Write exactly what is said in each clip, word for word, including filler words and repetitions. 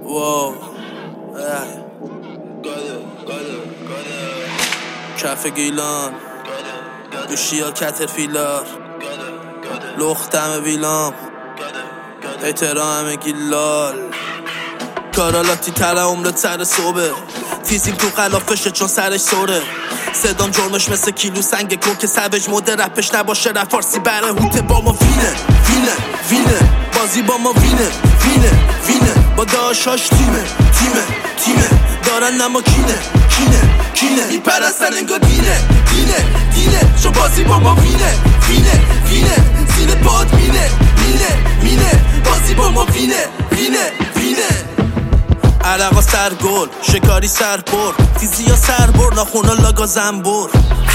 واو کف گیلان دوشیا کترفیلار لختم ویلام احترام گیلال کارالاتی تره عمرت سر صبح تیزیم تو خلافشه چون سرش سوره صدام جرمش مثل کیلو سنگ کن که سوج مده رپش نباشه رپ فارسی بره هوته با ما وینه وینه وینه بازی با ما وینه وینه وینه با داشاش تیمه تیمه تیمه دارن نما کینه کینه کینه میپرستن انگار دینه دینه دینه چون بازی با ما وینه وینه وینه زیر پاد مینه مینه مینه بازی با ما وینه وینه وینه عرقا سرگل شکاری سرپر تیزی ها سربر ناخونا لاگا زنبور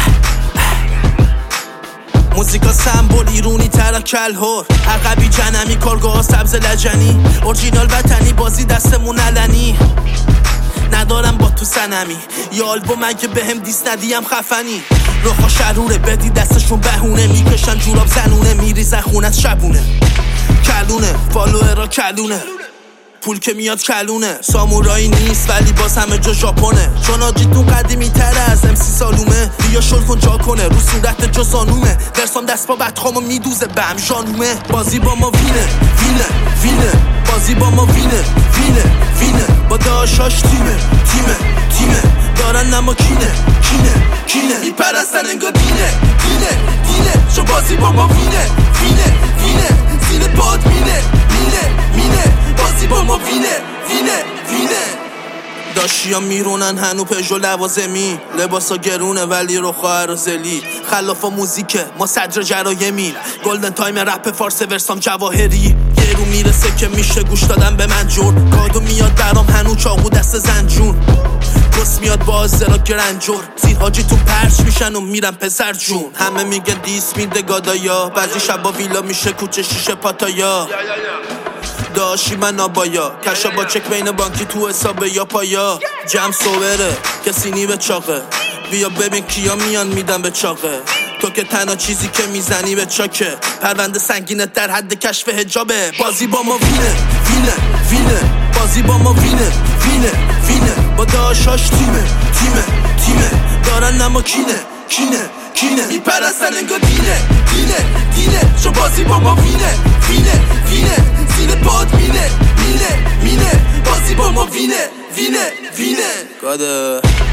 موزیکا سمبول ایرونی تر کلهور عقبی جنمی کارگاه سبز لجنی اورجینال وطنی بازی دستمون علنی ندارم با تو سنمی یا آلبوم اگه بهم دیس ندیم خفنی روخا شروره بدی دستشون بهونه میکشن جوراب زنونه میریزن خونت شبونه کلونه فالوئرا کلونه پول که میاد کلونه سامورایی نیست ولی باز همه جا ژاپنه چون آجیتون قدیمی تره از امسی سالومه بیا شل کن جا کنه رو صورت جا زانومه درسام دست با بدخامو میدوزه بهم ژانومه بازی با ما وینه وینه وینه بازی با ما وینه وینه وینه با داشاش تیمه تیمه تیمه دارن نما کینه کینه کینه میپرستن انگار دینه دینه دینه چون بازی با ما وینه وینه وینه زیر پاد مینه مینه مینه بازی با ما وینه وینه وینه داشیا میرونن هنو پژو لوازمی لباسا گرونه ولی رو خواهر زلی خلافا موزیکه ما صدر جرایمی گلدن تایم رپ فارس ورسام جواهری یه رو میرسه که میشه گوش دادن به من جور کادو میاد برام هنو چاقو دست زنجون گس میاد باز زرا گرنجور زیر حاجی تو پرچ میشن و میرن پسر جون همه میگن دیس میده گادایا بعضی شبا ویلا میشه کوچه شیشه پاتایا داشی من آبایا کشا با چک بین بانکی تو حسابه یا پایا جم سوبره کسی نی به چاقه بیا ببین کیا میان میدن به چاقه تو که تنها چیزی که میزنی به چاکه پرونده سنگینت در حد کشف حجابه بازی با ما وینه وینه وینه بازی با ما وینه وینه وینه با داشاش تیمه تیمه تیمه دارن نما کینه کینه کینه میپرستن انگار دینه دینه دینه چون بازی با ما وینه وینه وینه زیر پاد مینه مینه مینه بازی با ما وینه وینه وینه گاده